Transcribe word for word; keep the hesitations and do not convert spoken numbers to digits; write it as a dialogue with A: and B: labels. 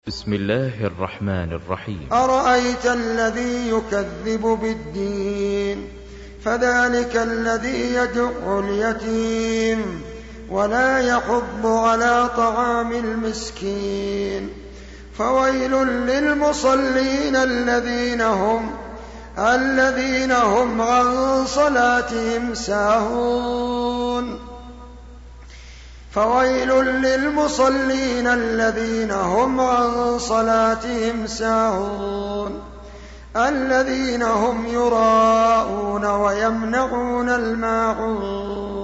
A: بسم الله الرحمن الرحيم.
B: أرأيت الذي يكذب بالدين فذلك الذي يدع اليتيم ولا يحض على طعام المسكين فويل للمصلين الذين هم الذين هم عن صلاتهم ساهون فويل للمصلين الذين هم عن صلاتهم ساهون الذين هم يراءون ويمنعون الماعون